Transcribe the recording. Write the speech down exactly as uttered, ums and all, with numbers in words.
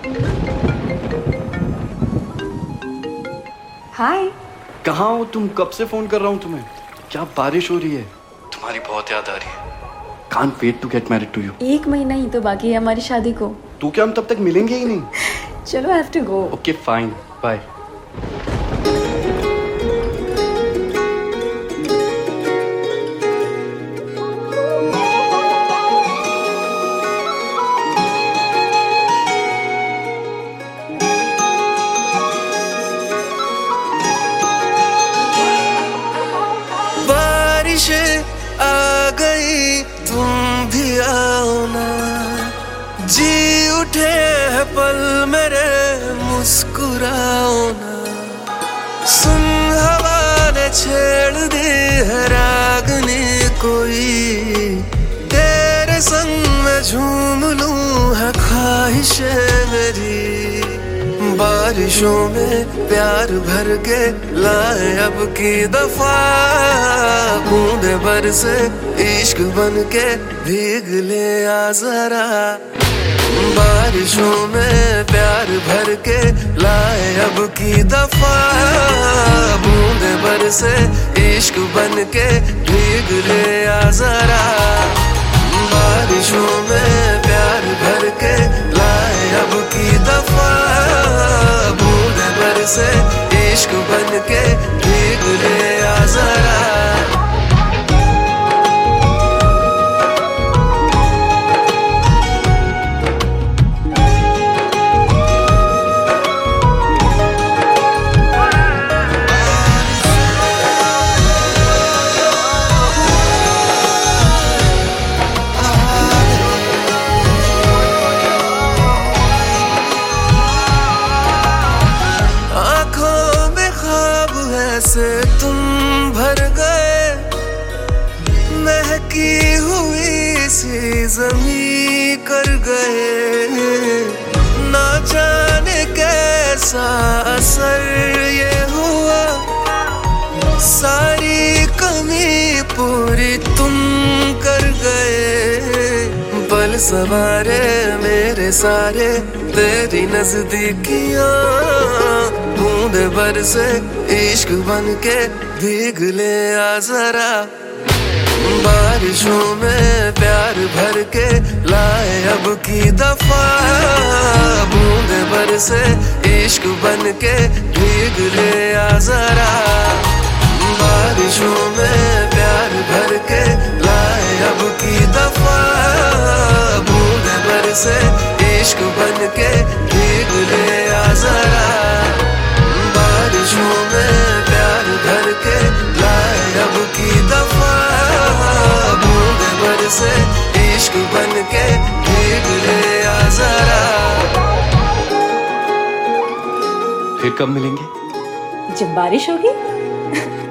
हाय। कहाँ हो तुम? कब से फोन कर रहा हूँ तुम्हें। क्या बारिश हो रही है? तुम्हारी बहुत याद आ रही है। Can't wait to get married to you. एक महीना ही तो बाकी है हमारी शादी को। तू क्या हम तब तक मिलेंगे ही नहीं? चलो, I have to go. Okay, fine. Bye. आ गई तुम भी आओ ना, जी उठे हैं पल मेरे मुस्कुराओ ना। सुन हवा ने छेड़ दी है रागनी कोई, तेरे संग में झूम लूं है ख्वाहिशें मेरी। बारिशों में प्यार भर के लाए अब की दफा, बूंदे बरसे इश्क बन के भीग ले आ जरा। बारिशों में प्यार भर के लाए अब की दफा, बूंदे बरसे इश्क बन के भीग ले आ जरा। बारिशों में प्यार भर के लाए अब की दफा, बूंदे बरसे इश्क बन के भीग ले आ जरा। से तुम भर गए, महकी हुई सी ज़मीं कर गए। ना जाने कैसा असर ये हुआ, सारी कमी पूरी तुम कर गए। पल सवारे मेरे सारे तेरी नजदीकियां, बूंदे बरसे इश्क बन के भीग ले आ जरा। बारिशों में प्यार भर के लाए अब की दफा, बूंदे बरसे इश्क बन के भीग ले आ जरा। बारिशों में प्यार भर के लाए अब की दफा, बूंदे बरसे इश्क बन के भीग ले आ जरा। बारिशों में प्यार भर के लाए अब की दफा, बूंदे बरसे इश्क बन के भीग ले आ जरा। फिर कब मिलेंगे? जब बारिश होगी।